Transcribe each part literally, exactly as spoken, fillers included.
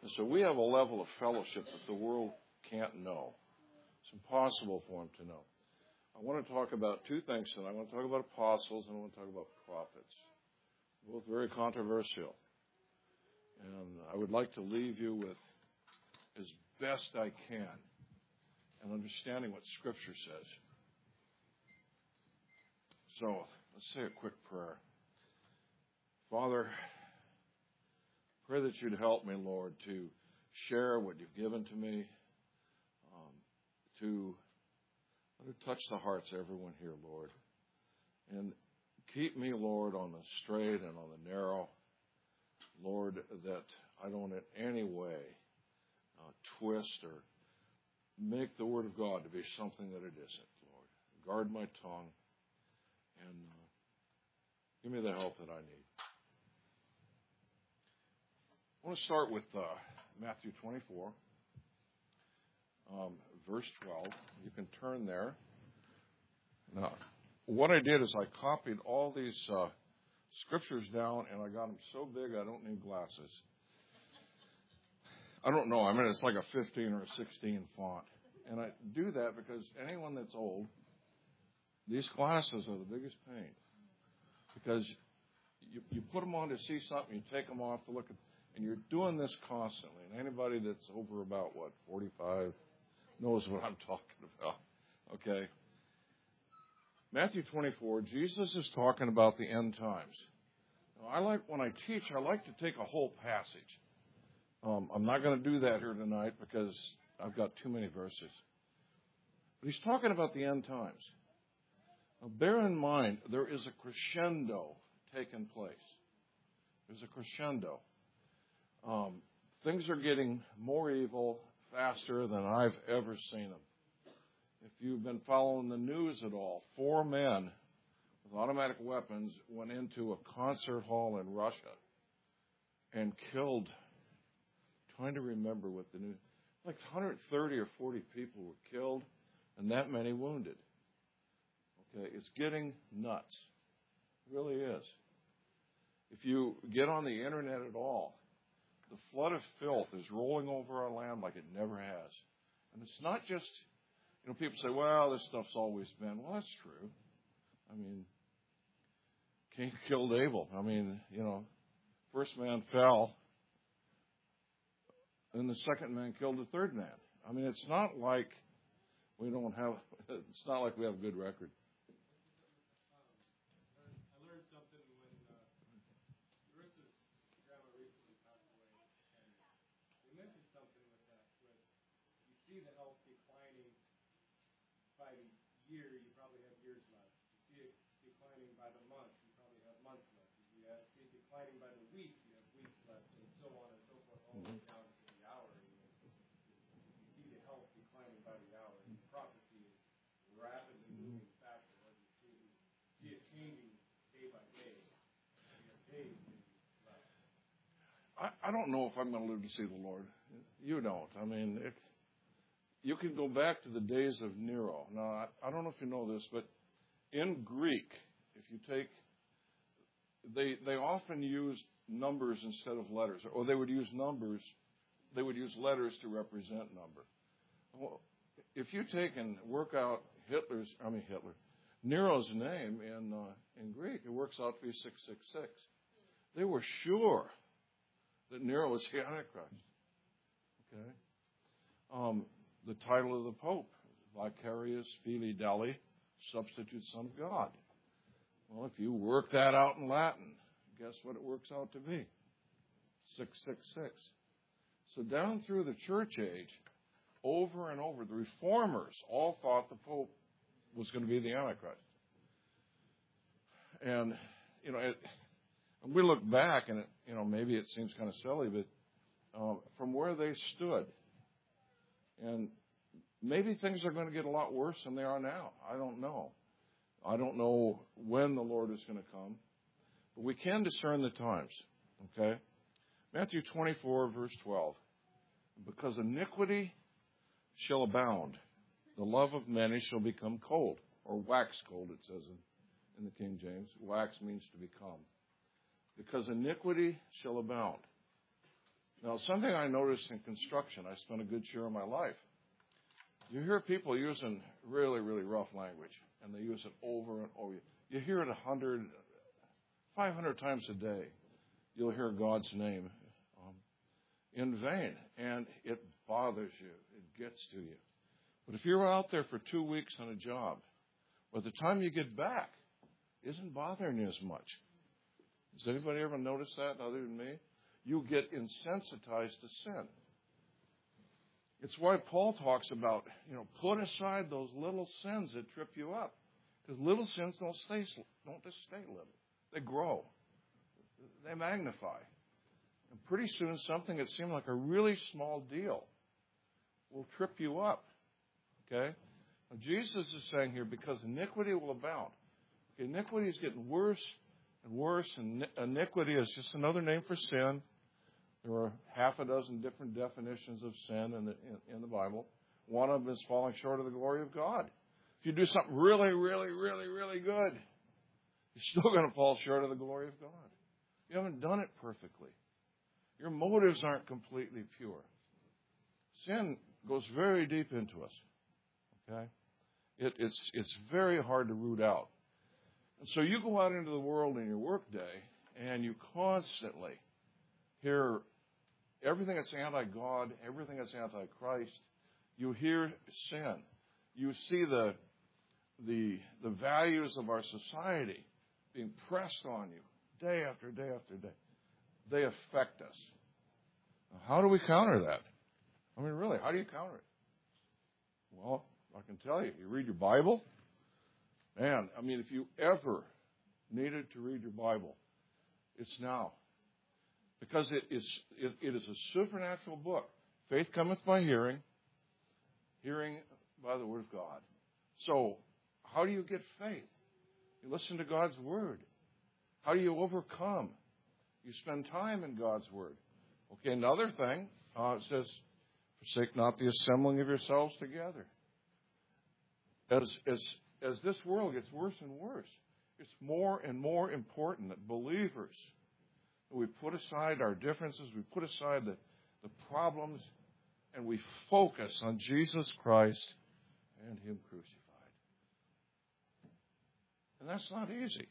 And so we have a level of fellowship that the world can't know. It's impossible for them to know. I want to talk about two things tonight. I want to talk about apostles and I want to talk about prophets. Both very controversial. And I would like to leave you with, as best I can, and understanding what Scripture says. So, let's say a quick prayer. Father, pray that you'd help me, Lord, to share what you've given to me, um, to let it touch the hearts of everyone here, Lord. And keep me, Lord, on the straight and on the narrow. Lord, that I don't in any way uh, twist or make the Word of God to be something that it isn't, Lord. Guard my tongue and uh, give me the help that I need. I want to start with uh, Matthew twenty-four, um, verse twelve. You can turn there. Now, what I did is I copied all these uh, scriptures down, and I got them so big I don't need glasses. I don't know. I mean, it's like a fifteen or a sixteen font. And I do that because anyone that's old, these glasses are the biggest pain. Because you, you put them on to see something, you take them off to look at, and you're doing this constantly. And anybody that's over about, what, forty-five knows what I'm talking about. Okay? Matthew twenty-four, Jesus is talking about the end times. Now, I like, when I teach, I like to take a whole passage. Um, I'm not going to do that here tonight because I've got too many verses. But he's talking about the end times. Now, bear in mind, there is a crescendo taking place. There's a crescendo. Um, things are getting more evil faster than I've ever seen them. If you've been following the news at all, four men with automatic weapons went into a concert hall in Russia and killed, trying to remember what the news, like one hundred thirty or forty people were killed and that many wounded. Okay, it's getting nuts. It really is. If you get on the internet at all, the flood of filth is rolling over our land like it never has. And it's not just, you know, people say, well, this stuff's always been. Well, that's true. I mean, Cain killed Abel. I mean, you know, first man fell, and the second man killed the third man. I mean, it's not like we don't have, it's not like we have a good record. Year, you probably have years left. You see it declining by the month, you probably have months left. If you have, see it declining by the week, you have weeks left, and so on and so forth, all the way down to the hour. Even. You see the health declining by the hour. And prophecy is rapidly moving backward. As you see, you see it changing day by day. You have days left. I, I don't know if I'm going to live to see the Lord. You don't. I mean, it. You can go back to the days of Nero. Now, I, I don't know if you know this, but in Greek, if you take, they they often used numbers instead of letters, or they would use numbers, they would use letters to represent number. Well, if you take and work out Hitler's, I mean Hitler, Nero's name in uh, in Greek, it works out to be six six six. They were sure that Nero was the Antichrist. Okay. Um, The title of the Pope, Vicarius Filii Dei, substitute Son of God. Well, if you work that out in Latin, guess what it works out to be? six six six. So down through the church age, over and over, the reformers all thought the Pope was going to be the Antichrist. And, you know, it, we look back and, it, you know, maybe it seems kind of silly, but um, from where they stood, and maybe things are going to get a lot worse than they are now. I don't know. I don't know when the Lord is going to come. But we can discern the times. Okay? Matthew twenty-four, verse twelve. Because iniquity shall abound, the love of many shall become cold. Or wax cold, it says in, in the King James. Wax means to become. Because iniquity shall abound. Now, something I noticed in construction, I spent a good share of my life. You hear people using really, really rough language, and they use it over and over. You hear it a hundred, five hundred times a day. You'll hear God's name um, in vain, and it bothers you. It gets to you. But if you're out there for two weeks on a job, by the time you get back, it isn't bothering you as much. Has anybody ever noticed that other than me? You get insensitized to sin. It's why Paul talks about, you know, put aside those little sins that trip you up. Because little sins don't stay, don't just stay little. They grow. They magnify. And pretty soon something that seemed like a really small deal will trip you up. Okay? Now, Jesus is saying here, because iniquity will abound. Iniquity is getting worse and worse, and iniquity is just another name for sin. There are half a dozen different definitions of sin in the, in, in the Bible. One of them is falling short of the glory of God. If you do something really, really, really, really good, you're still going to fall short of the glory of God. You haven't done it perfectly. Your motives aren't completely pure. Sin goes very deep into us. Okay? It, it's, it's very hard to root out. And so you go out into the world in your workday, and you constantly hear everything that's anti-God, everything that's anti-Christ. You hear sin. You see the, the, the values of our society being pressed on you day after day after day. They affect us. Now, how do we counter that? I mean, really, how do you counter it? Well, I can tell you. You read your Bible. Man, I mean, if you ever needed to read your Bible, it's now. Because it is, it, it is a supernatural book. Faith cometh by hearing, hearing by the Word of God. So, how do you get faith? You listen to God's Word. How do you overcome? You spend time in God's Word. Okay, another thing, uh, it says, forsake not the assembling of yourselves together. As, as, as this world gets worse and worse, it's more and more important that believers, we put aside our differences, we put aside the, the problems, and we focus on Jesus Christ and Him crucified. And that's not easy.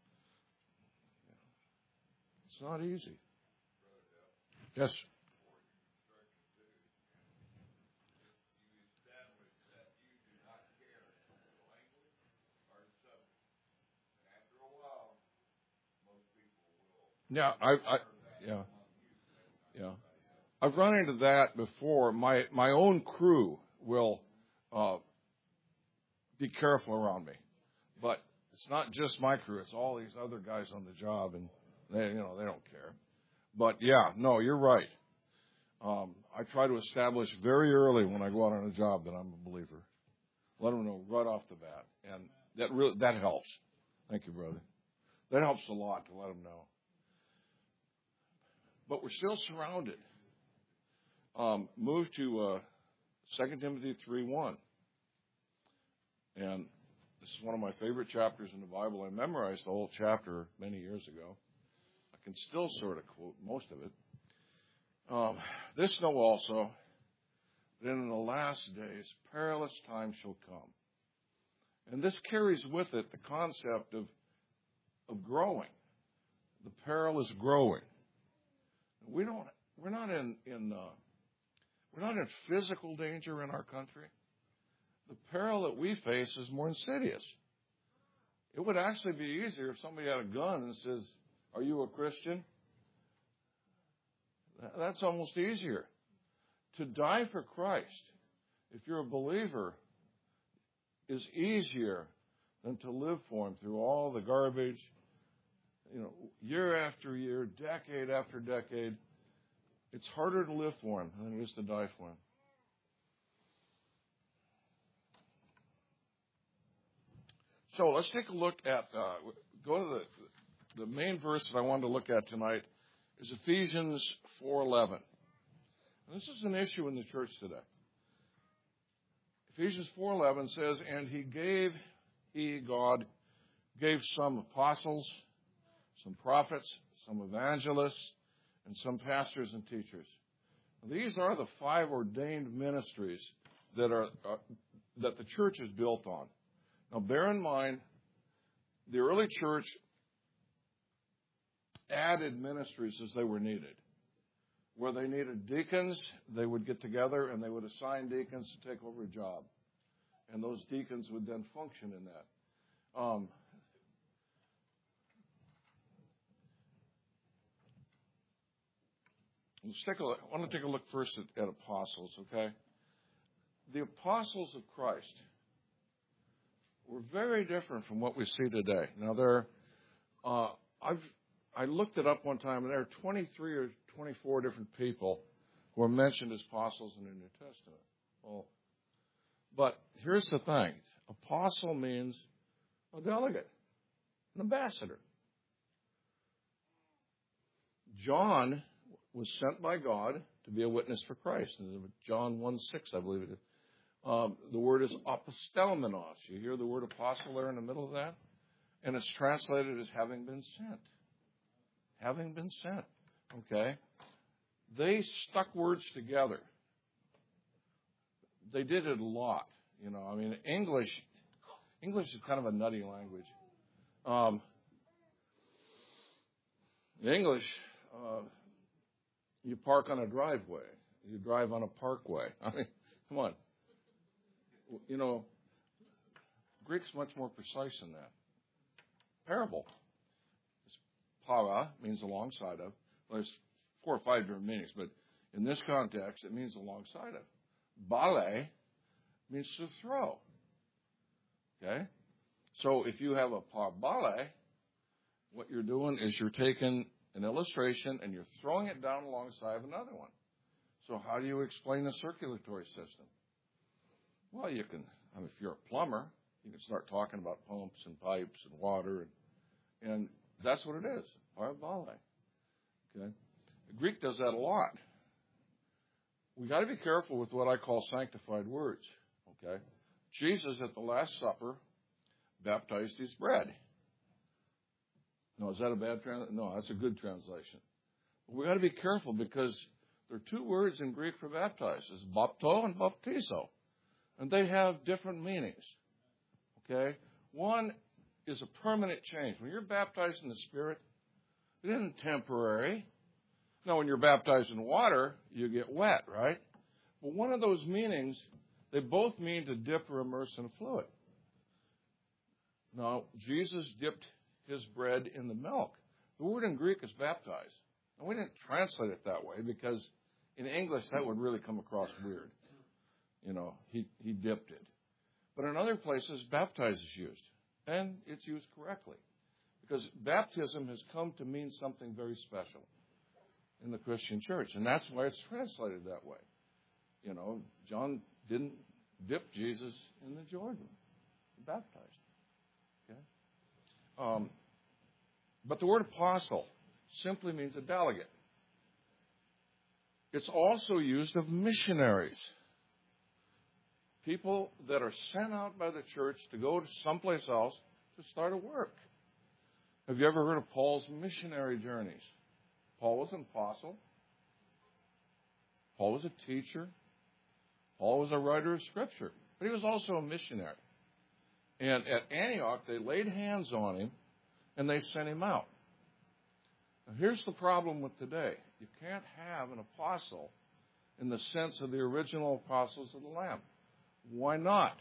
It's not easy. Yes. Yeah, I, I, yeah, yeah. I've run into that before. My my own crew will uh, be careful around me, but it's not just my crew. It's all these other guys on the job, and they, you know, they don't care. But yeah, no, you're right. Um, I try to establish very early when I go out on a job that I'm a believer. Let them know right off the bat, and that really that helps. Thank you, brother. That helps a lot to let them know. But we're still surrounded. Um, move to uh, Second Timothy three one. And this is one of my favorite chapters in the Bible. I memorized the whole chapter many years ago. I can still sort of quote most of it. Um, this know also, that in the last days perilous times shall come. And this carries with it the concept of, of growing. The peril is growing. We don't. We're not in. in uh, we're not in physical danger in our country. The peril that we face is more insidious. It would actually be easier if somebody had a gun and says, "Are you a Christian?" That's almost easier. To die for Christ, if you're a believer, is easier than to live for Him through all the garbage. You know, year after year, decade after decade, it's harder to live for Him than it is to die for Him. So let's take a look at, uh, go to the, the main verse that I wanted to look at tonight is Ephesians four eleven. And this is an issue in the church today. Ephesians four eleven says, and He gave, He, God, gave some apostles, some prophets, some evangelists, and some pastors and teachers. These are the five ordained ministries that are uh, that the church is built on. Now, bear in mind, the early church added ministries as they were needed. Where they needed deacons, they would get together and they would assign deacons to take over a job. And those deacons would then function in that. Um, let's take a look. I want to take a look first at, at apostles, okay? The apostles of Christ were very different from what we see today. Now, there, uh, I've I looked it up one time, and there are twenty-three or twenty-four different people who are mentioned as apostles in the New Testament. Well, but here's the thing. Apostle means a delegate, an ambassador. John was sent by God to be a witness for Christ. John one six, I believe it is. Um, the word is apostellomenos. You hear the word apostle there in the middle of that? And it's translated as having been sent. Having been sent. Okay? They stuck words together. They did it a lot. You know, I mean, English, English is kind of a nutty language. Um, in English, uh, you park on a driveway. You drive on a parkway. I mean, come on. You know, Greek's much more precise than that. Parable. Para means alongside of. Well, there's four or five different meanings, but in this context, it means alongside of. Bale means to throw. Okay? So if you have a parabole, what you're doing is you're taking an illustration and you're throwing it down alongside of another one. So how do you explain the circulatory system? Well, you can, I mean, if you're a plumber, you can start talking about pumps and pipes and water, and, and that's what it is, parabole. Okay? The Greek does that a lot. We got to be careful with what I call sanctified words. Okay? Jesus at the Last Supper baptized his bread. No, is that a bad translation? No, that's a good translation. But we got to be careful because there are two words in Greek for baptize. It's bapto and baptizo. And they have different meanings. Okay? One is a permanent change. When you're baptized in the Spirit, it isn't temporary. Now, when you're baptized in water, you get wet, right? But one of those meanings, they both mean to dip or immerse in a fluid. Now, Jesus dipped his bread in the milk. The word in Greek is baptize. And we didn't translate it that way because in English that would really come across weird. You know, he, he dipped it. But in other places, baptize is used. And it's used correctly. Because baptism has come to mean something very special in the Christian church. And that's why it's translated that way. You know, John didn't dip Jesus in the Jordan. He baptized. Okay? Um, but the word apostle simply means a delegate. It's also used of missionaries. People that are sent out by the church to go to someplace else to start a work. Have you ever heard of Paul's missionary journeys? Paul was an apostle. Paul was a teacher. Paul was a writer of Scripture. But he was also a missionary. And at Antioch, they laid hands on him, and they sent him out. Now, here's the problem with today. You can't have an apostle in the sense of the original apostles of the Lamb. Why not?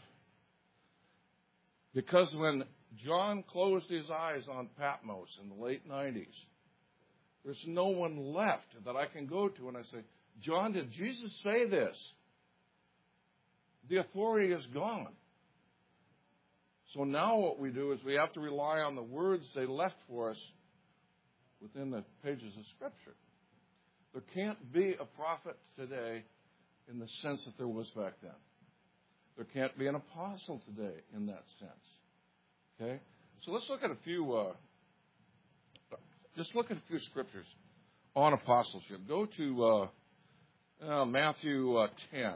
Because when John closed his eyes on Patmos in the late nineties, there's no one left that I can go to and I say, John, did Jesus say this? The authority is gone. So now what we do is we have to rely on the words they left for us within the pages of Scripture. There can't be a prophet today in the sense that there was back then. There can't be an apostle today in that sense. Okay? So let's look at a few, uh, just look at a few scriptures on apostleship. Go to uh, uh, Matthew uh, ten,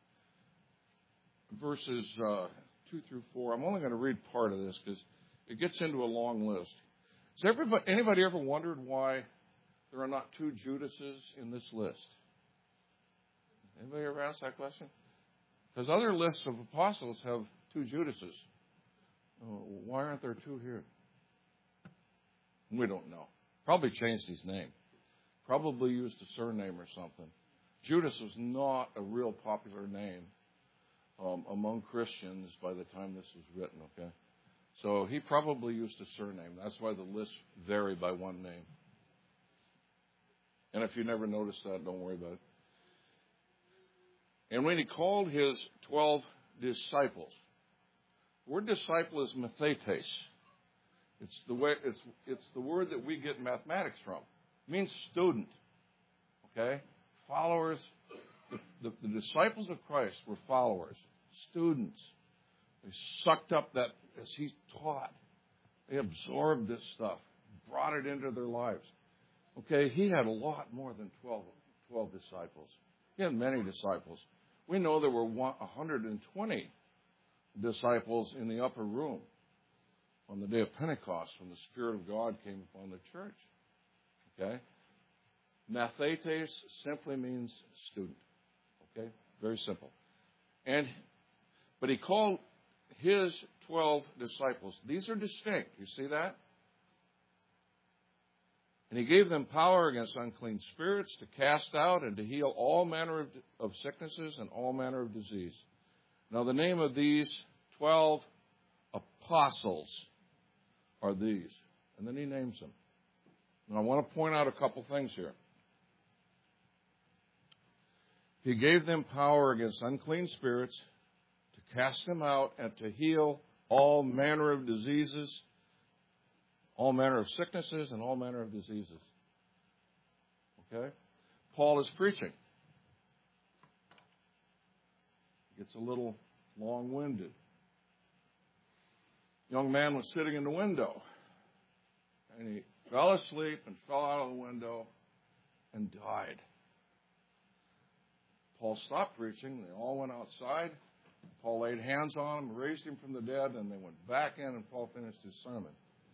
verses uh, two through four. I'm only going to read part of this because it gets into a long list. Has everybody, anybody ever wondered why there are not two Judases in this list? Anybody ever asked that question? Because other lists of apostles have two Judases. Oh, why aren't there two here? We don't know. Probably changed his name. Probably used a surname or something. Judas was not a real popular name um, among Christians by the time this was written, okay? So he probably used a surname. That's why the lists vary by one name. And if you never noticed that, don't worry about it. And when he called his twelve disciples, the word disciple is mathetes. It's the way it's it's the word that we get mathematics from. It means student. Okay? Followers. The, the, the disciples of Christ were followers, students. They sucked up that as he taught. They absorbed this stuff, brought it into their lives. Okay, he had a lot more than twelve, twelve disciples. He had many disciples. We know there were one hundred twenty disciples in the upper room on the day of Pentecost when the Spirit of God came upon the church. Okay? Mathetes simply means student. Okay? Very simple. And but he called his twelve disciples. These are distinct. You see that? And he gave them power against unclean spirits to cast out and to heal all manner of, of sicknesses and all manner of disease. Now the name of these twelve apostles are these. And then he names them. And I want to point out a couple things here. He gave them power against unclean spirits to cast them out and to heal all manner of diseases, all manner of sicknesses, and all manner of diseases. Okay? Paul is preaching. He gets a little long-winded. Young man was sitting in the window, and he fell asleep and fell out of the window and died. Paul stopped preaching. They all went outside. Paul laid hands on him, raised him from the dead, and they went back in, and Paul finished his sermon.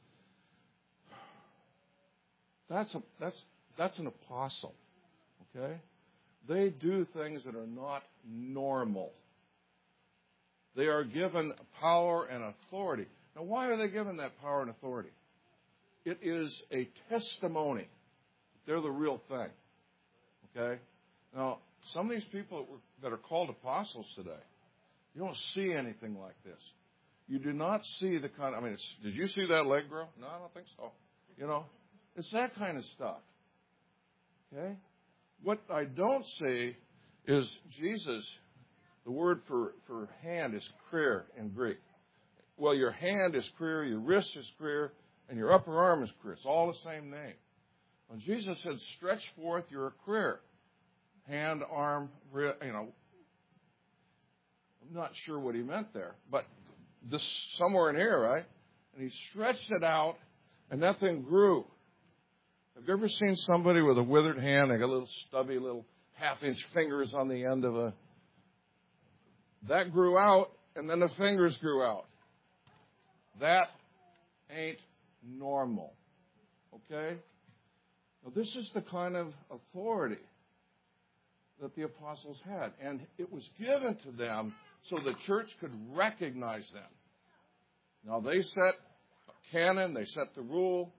That's a, that's that's an apostle, okay? They do things that are not normal. They are given power and authority. Now, why are they given that power and authority? It is a testimony. They're the real thing, okay? Now, some of these people that, were, that are called apostles today, you don't see anything like this. You do not see the kind of, I mean, it's, did you see that leg grow? No, I don't think so. You know? It's that kind of stuff. Okay? What I don't see is Jesus, the word for, for hand is krier in Greek. Well, your hand is krier, your wrist is krier, and your upper arm is krier. It's all the same name. When Jesus said, stretch forth your krier, hand, arm, wrist, you know, I'm not sure what he meant there, but this somewhere in here, right? And he stretched it out, and that thing grew. Have you ever seen somebody with a withered hand? They got little stubby, little half-inch fingers on the end of a... That grew out, and then the fingers grew out. That ain't normal. Okay? Now, this is the kind of authority that the apostles had. And it was given to them so the church could recognize them. Now, they set a canon. They set the rule.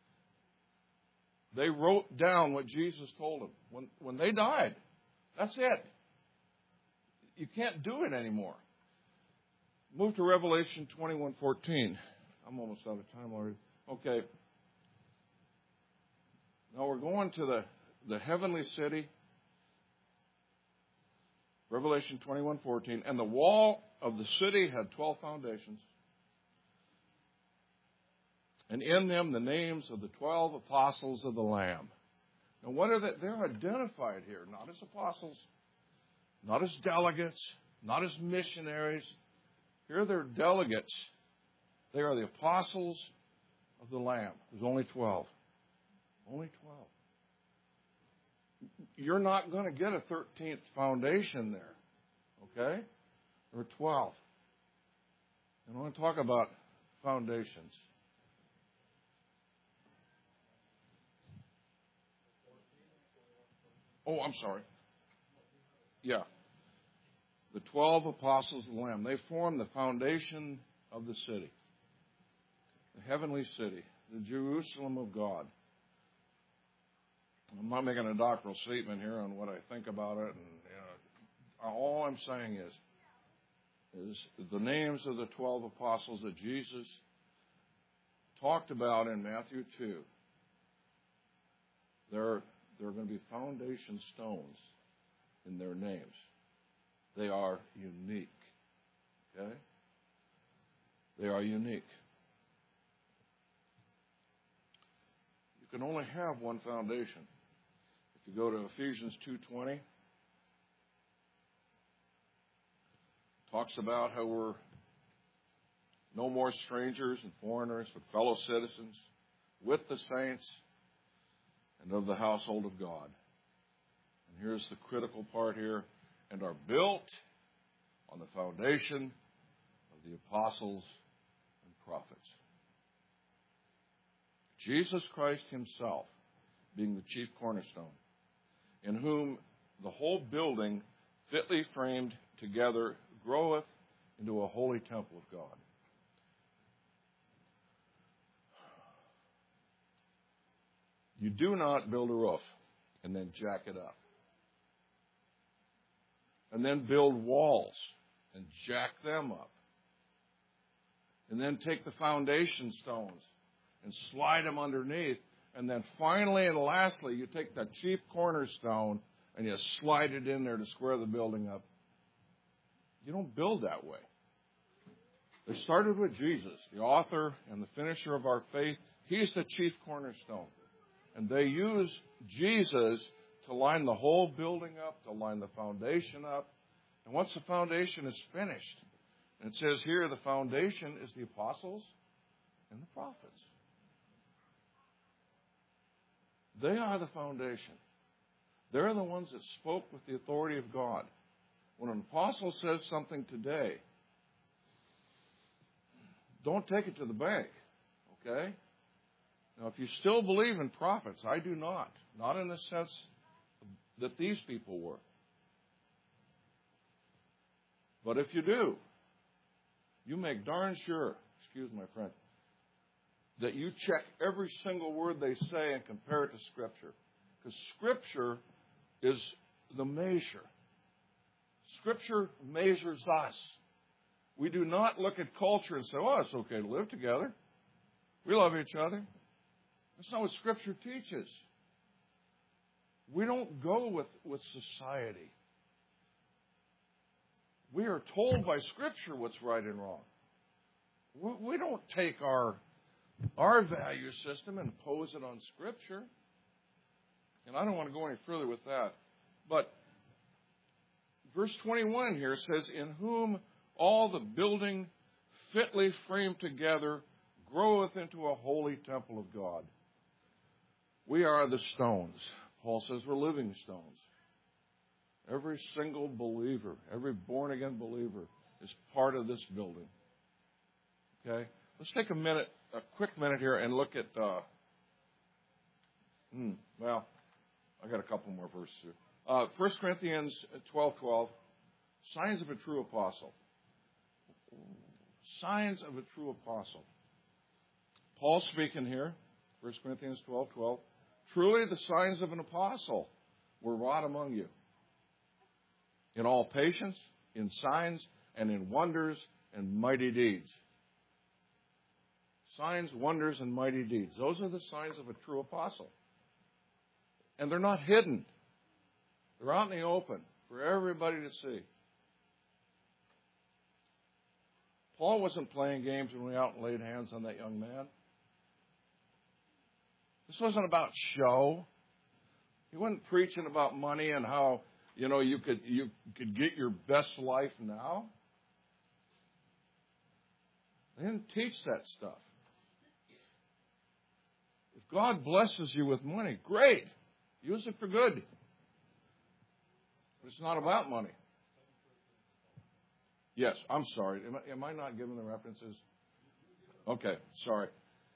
They wrote down what Jesus told them. When, when they died, that's it. You can't do it anymore. Move to Revelation twenty-one fourteen. I'm almost out of time already. Okay. Now we're going to the, the heavenly city. Revelation twenty-one fourteen. And the wall of the city had twelve foundations. And in them the names of the twelve apostles of the Lamb. Now what are they? They're identified here, not as apostles, not as delegates, not as missionaries. Here they're delegates. They are the apostles of the Lamb. There's only twelve. Only twelve. You're not going to get a thirteenth foundation there. Okay? There are twelve. And I want to talk about foundations. Oh, I'm sorry. yeah. The twelve apostles of the Lamb. They form the foundation of the city. The heavenly city. The Jerusalem of God. I'm not making a doctoral statement here on what I think about it. And you know, all I'm saying is, is the names of the twelve apostles that Jesus talked about in Matthew two. They're, they're going to be foundation stones in their names. They are unique. Okay? They are unique. You can only have one foundation. If you go to Ephesians two twenty, talks about how we're no more strangers and foreigners, but fellow citizens with the saints and of the household of God. And here's the critical part here. And are built on the foundation of the apostles and prophets. Jesus Christ himself being the chief cornerstone, in whom the whole building fitly framed together groweth into a holy temple of God. You do not build a roof and then jack it up. And then build walls and jack them up. And then take the foundation stones and slide them underneath. And then finally and lastly, you take that chief cornerstone and you slide it in there to square the building up. You don't build that way. They started with Jesus, the author and the finisher of our faith. He's the chief cornerstone. And they use Jesus to line the whole building up, to line the foundation up. And once the foundation is finished, and it says here the foundation is the apostles and the prophets. They are the foundation. They're the ones that spoke with the authority of God. When an apostle says something today, don't take it to the bank, okay? Now, if you still believe in prophets, I do not. Not in the sense that these people were. But if you do, you make darn sure, excuse my French, that you check every single word they say and compare it to Scripture. Because Scripture is the measure. Scripture measures us. We do not look at culture and say, oh, it's okay to live together. We love each other. That's not what Scripture teaches. We don't go with, with society. We are told by Scripture what's right and wrong. We, we don't take our, our value system and impose it on Scripture. And I don't want to go any further with that. But verse twenty-one here says, in whom all the building fitly framed together groweth into a holy temple of God. We are the stones. Paul says we're living stones. Every single believer, every born-again believer is part of this building. Okay? Let's take a minute, a quick minute here and look at, uh, hmm, well, I got a couple more verses here. Uh, First Corinthians twelve twelve, signs of a true apostle. Signs of a true apostle. Paul speaking here, First Corinthians twelve twelve. Truly the signs of an apostle were wrought among you, in all patience, in signs, and in wonders and mighty deeds. Signs, wonders, and mighty deeds. Those are the signs of a true apostle. And they're not hidden. They're out in the open for everybody to see. Paul wasn't playing games when he went out and laid hands on that young man. This wasn't about show. He wasn't preaching about money and how, you know, you could you could get your best life now. They didn't teach that stuff. If God blesses you with money, great. Use it for good. But it's not about money. Yes, I'm sorry. Am I, am I not giving the references? Okay, sorry.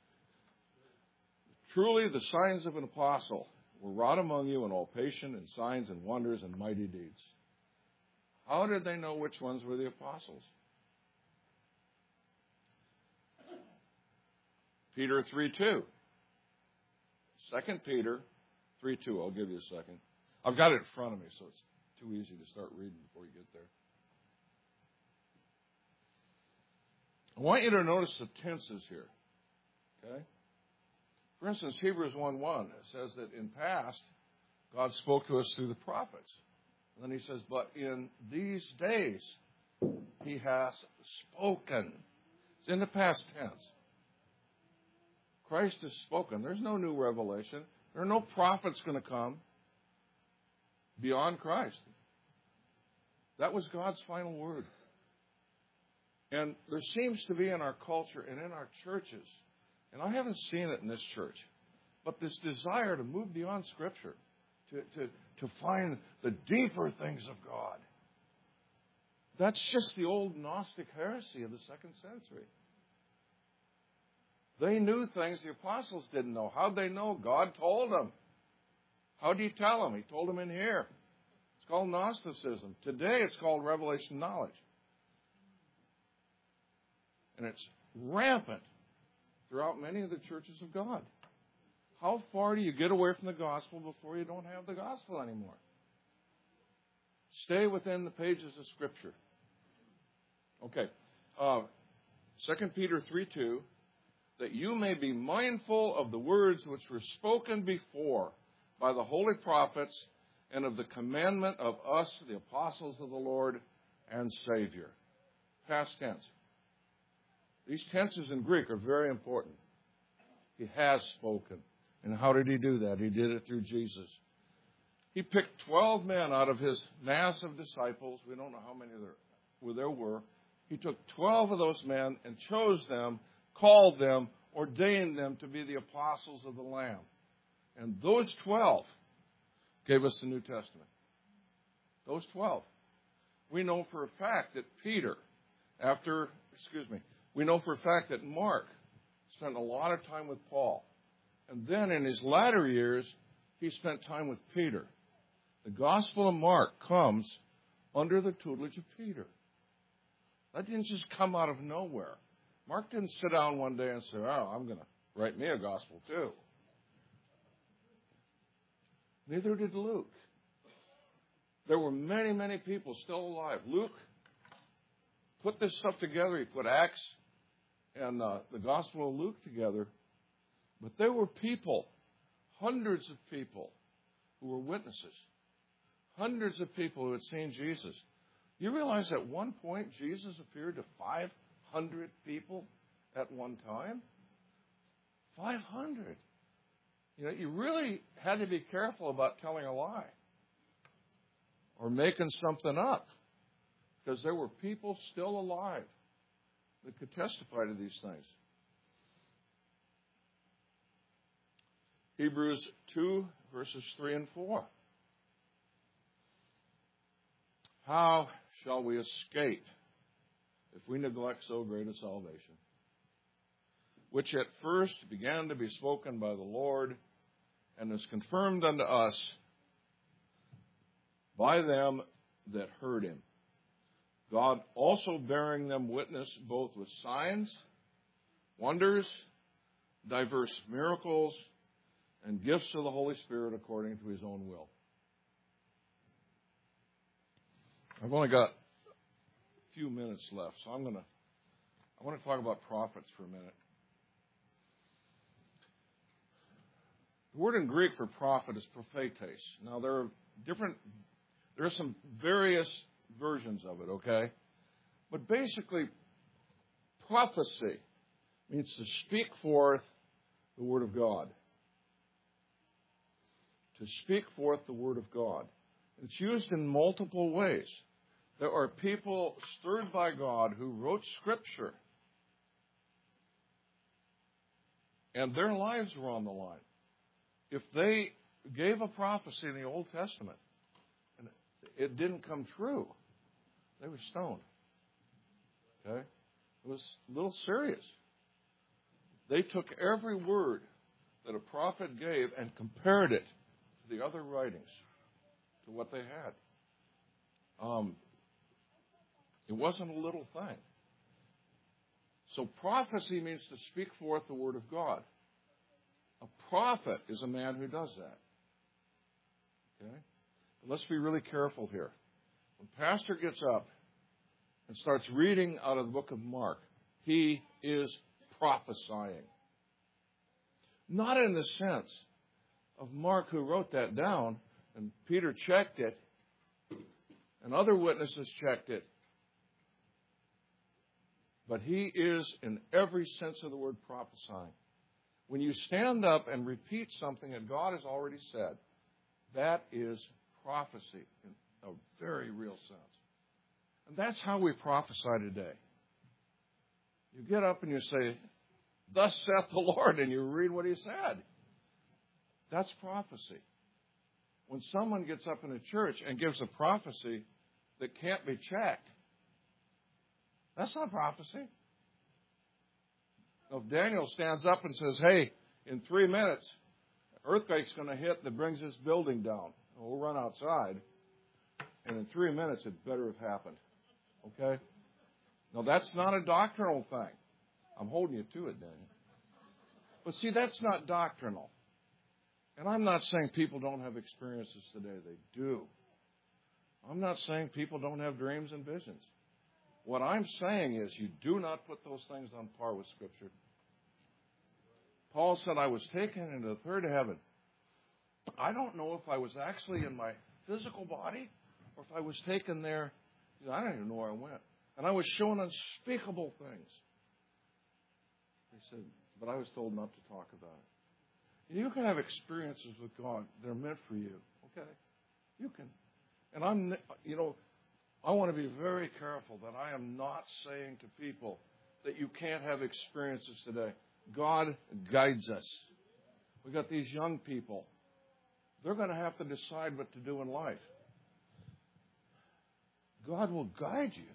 Truly, the signs of an apostle were wrought among you in all patience and signs and wonders and mighty deeds. How did they know which ones were the apostles? Peter three two. Second Peter three two. I'll give you a second. I've got it in front of me, so it's too easy to start reading before you get there. I want you to notice the tenses here. Okay? For instance, Hebrews one one, it says that in past, God spoke to us through the prophets. And then he says, but in these days, he has spoken. It's in the past tense. Christ has spoken. There's no new revelation. There are no prophets going to come beyond Christ. That was God's final word. And there seems to be in our culture and in our churches, and I haven't seen it in this church, but this desire to move beyond Scripture, to, to, to find the deeper things of God. That's just the old Gnostic heresy of the second century. They knew things the apostles didn't know. How'd they know? God told them. How did he tell them? He told them in here. It's called Gnosticism. Today it's called revelation knowledge. And it's rampant throughout many of the churches of God. How far do you get away from the gospel before you don't have the gospel anymore? Stay within the pages of Scripture. Okay. Uh, Second Peter three two, that you may be mindful of the words which were spoken before by the holy prophets and of the commandment of us, the apostles of the Lord and Savior. Past tense. These tenses in Greek are very important. He has spoken. And how did he do that? He did it through Jesus. He picked twelve men out of his mass of disciples. We don't know how many there, there were. He took twelve of those men and chose them, called them, ordained them to be the apostles of the Lamb. And those twelve gave us the New Testament. Those twelve. We know for a fact that Peter, after, excuse me, we know for a fact that Mark spent a lot of time with Paul. And then in his latter years, he spent time with Peter. The Gospel of Mark comes under the tutelage of Peter. That didn't just come out of nowhere. Mark didn't sit down one day and say, oh, I'm going to write me a gospel too. Neither did Luke. There were many, many people still alive. Luke put this stuff together. He put Acts and uh, the Gospel of Luke together. But there were people, hundreds of people, who were witnesses. Hundreds of people who had seen Jesus. You realize at one point Jesus appeared to five hundred people at one time? five hundred. You know, you really had to be careful about telling a lie or making something up, because there were people still alive that could testify to these things. Hebrews two, verses three and four. How shall we escape if we neglect so great a salvation, which at first began to be spoken by the Lord and is confirmed unto us by them that heard him, God also bearing them witness both with signs, wonders, diverse miracles, and gifts of the Holy Spirit according to his own will. I've only got a few minutes left, so I'm going to, I want to talk about prophets for a minute. The word in Greek for prophet is prophetes. Now, there are different, there are some various versions of it, okay? But basically, prophecy means to speak forth the word of God. To speak forth the word of God. It's used in multiple ways. There are people stirred by God who wrote Scripture, and their lives were on the line. If they gave a prophecy in the Old Testament and it didn't come true, they were stoned. Okay? It was a little serious. They took every word that a prophet gave and compared it to the other writings, to what they had. Um, It wasn't a little thing. So prophecy means to speak forth the word of God. A prophet is a man who does that. Okay? But let's be really careful here. When pastor gets up and starts reading out of the book of Mark, he is prophesying. Not in the sense of Mark who wrote that down and Peter checked it and other witnesses checked it. But he is, in every sense of the word, prophesying. When you stand up and repeat something that God has already said, that is prophecy in a very real sense. And that's how we prophesy today. You get up and you say, "Thus saith the Lord," and you read what he said. That's prophecy. When someone gets up in a church and gives a prophecy that can't be checked, that's not prophecy. Now, if Daniel stands up and says, "Hey, in three minutes, an earthquake's going to hit that brings this building down. We'll run outside. And in three minutes, it better have happened." Okay? Now, that's not a doctrinal thing. I'm holding you to it, Daniel. But see, that's not doctrinal. And I'm not saying people don't have experiences today. They do. I'm not saying people don't have dreams and visions. What I'm saying is you do not put those things on par with Scripture. Paul said, "I was taken into the third heaven." I don't know if I was actually in my physical body or if I was taken there. I don't even know where I went. And I was shown unspeakable things. He said, but I was told not to talk about it. You can have experiences with God. They're meant for you. Okay? You can. And I'm, you know, I want to be very careful that I am not saying to people that you can't have experiences today. God guides us. We've got these young people. They're going to have to decide what to do in life. God will guide you.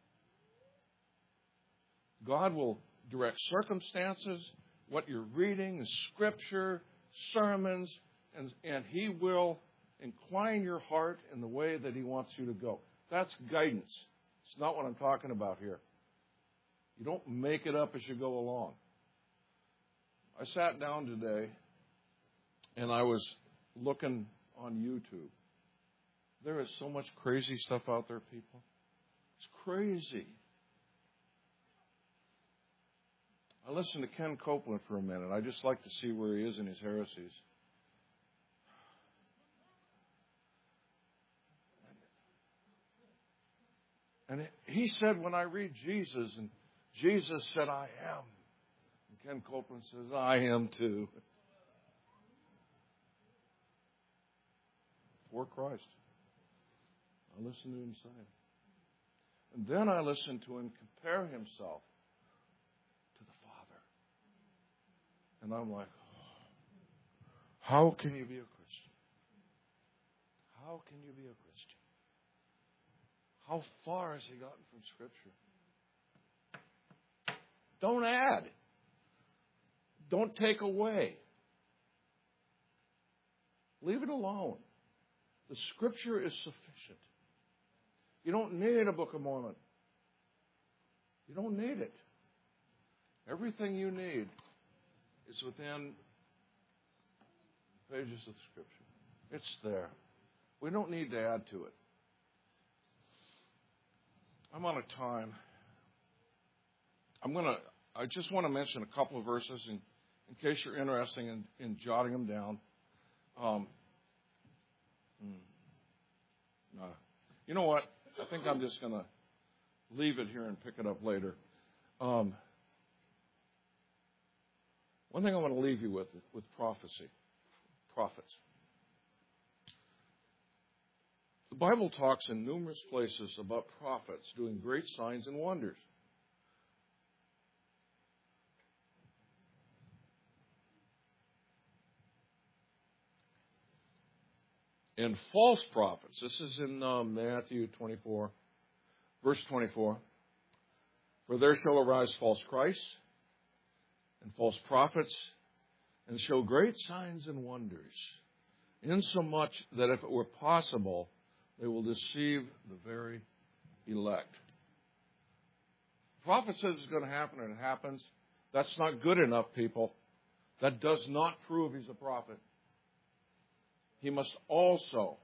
God will direct circumstances, what you're reading, Scripture, sermons, and, and He will incline your heart in the way that He wants you to go. That's guidance. It's not what I'm talking about here. You don't make it up as you go along. I sat down today and I was looking on YouTube. There is so much crazy stuff out there, people. It's crazy. I listened to Ken Copeland for a minute. I just like to see where he is in his heresies. And he said, when I read Jesus, and Jesus said, "I am." And Ken Copeland says, "I am too." For Christ. I listened to him say it. And then I listened to him compare himself to the Father. And I'm like, oh, how can you be a Christian? How can you be a Christian? How far has he gotten from Scripture? Don't add. Don't take away. Leave it alone. The Scripture is sufficient. You don't need a Book of Mormon. You don't need it. Everything you need is within the pages of Scripture. It's there. We don't need to add to it. I'm out of time. I'm going to, I just want to mention a couple of verses in, in case you're interested in, in jotting them down. Um, uh, you know what? I think I'm just going to leave it here and pick it up later. Um, one thing I want to leave you with, with prophecy, prophets. The Bible talks in numerous places about prophets doing great signs and wonders. And false prophets. This is in uh, Matthew twenty-four, verse twenty-four. For there shall arise false Christs and false prophets, and show great signs and wonders, insomuch that if it were possible, they will deceive the very elect. prophet says it's going to happen and it happens. That's not good enough, people. That does not prove he's a prophet. He must also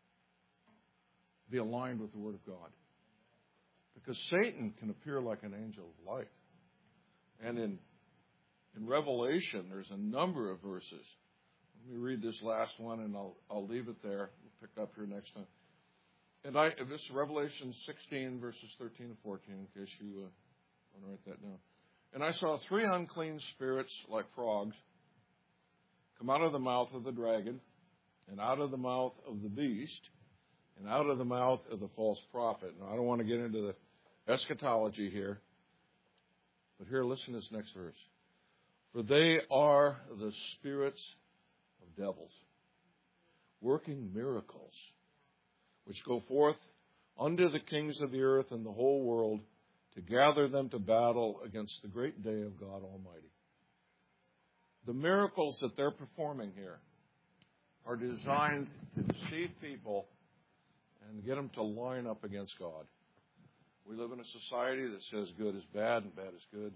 be aligned with the Word of God. Because Satan can appear like an angel of light. And in, in Revelation, there's a number of verses. Let me read this last one, and I'll, I'll leave it there. We'll pick up here next time. And I, this is Revelation sixteen, verses thirteen and fourteen, in case you uh, want to write that down. And I saw three unclean spirits like frogs come out of the mouth of the dragon, and out of the mouth of the beast, and out of the mouth of the false prophet. Now, I don't want to get into the eschatology here, but here, listen to this next verse. For they are the spirits of devils, working miracles, which go forth unto the kings of the earth and the whole world to gather them to battle against the great day of God Almighty. The miracles that they're performing here are designed to deceive people and get them to line up against God. We live in a society that says good is bad and bad is good.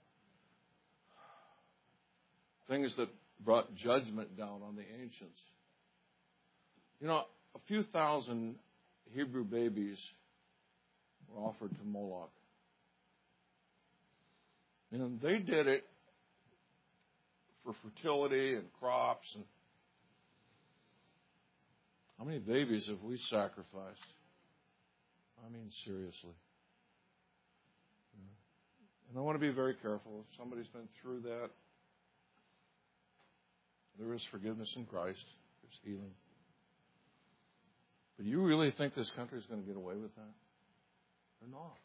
Things that brought judgment down on the ancients. You know, a few thousand Hebrew babies were offered to Moloch. And they did it for fertility and crops. And how many babies have we sacrificed? I mean, seriously. And I want to be very careful. If somebody's been through that, there is forgiveness in Christ. There's healing. But you really think this country is going to get away with that? They're not.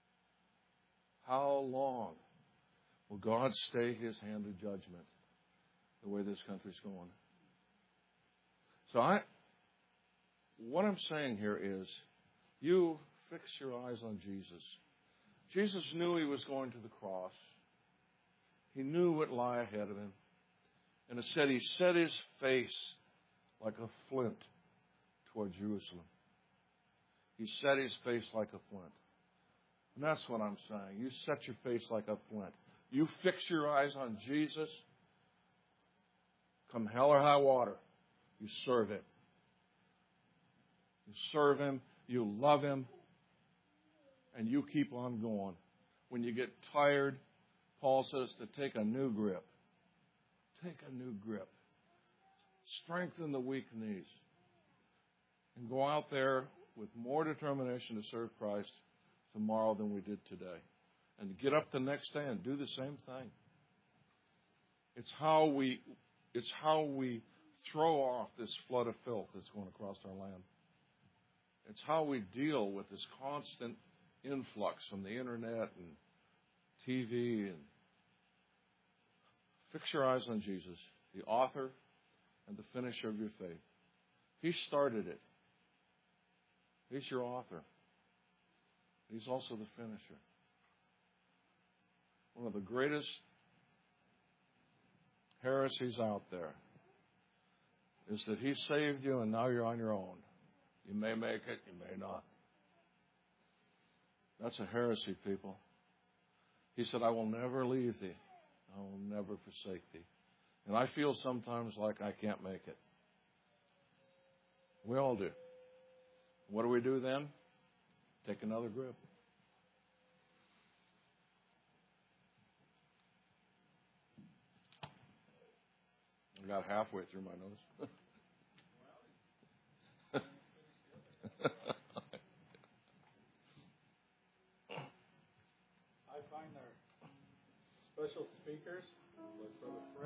How long will God stay his hand of judgment the way this country's going? So I, what I'm saying here is, you fix your eyes on Jesus. Jesus knew he was going to the cross. He knew what lay ahead of him. And it said he set his face like a flint toward Jerusalem. He set his face like a flint. And that's what I'm saying. You set your face like a flint. You fix your eyes on Jesus. Come hell or high water, you serve him. You serve him. You love him. And you keep on going. When you get tired, Paul says to take a new grip. Take a new grip. Strengthen the weak knees. And go out there with more determination to serve Christ tomorrow than we did today. And get up the next day and do the same thing. It's how we, it's how we throw off this flood of filth that's going across our land. It's how we deal with this constant influx from the internet and T V. And fix your eyes on Jesus, the author and the finisher of your faith. He started it. He's your author. He's also the finisher. One of the greatest heresies out there is that he saved you and now you're on your own. You may make it, you may not. That's a heresy, people. He said, I will never leave thee. I will never forsake thee. And I feel sometimes like I can't make it. We all do. What do we do then? Take another grip. I got halfway through my nose. I find our special speakers, like Brother Fred.